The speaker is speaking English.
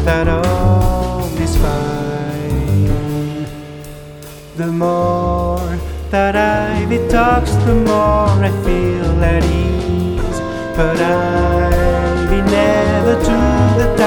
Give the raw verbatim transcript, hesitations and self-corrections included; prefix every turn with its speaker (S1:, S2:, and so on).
S1: that all is fine. The more that Ivy talks, the more I feel at ease. But Ivy never to the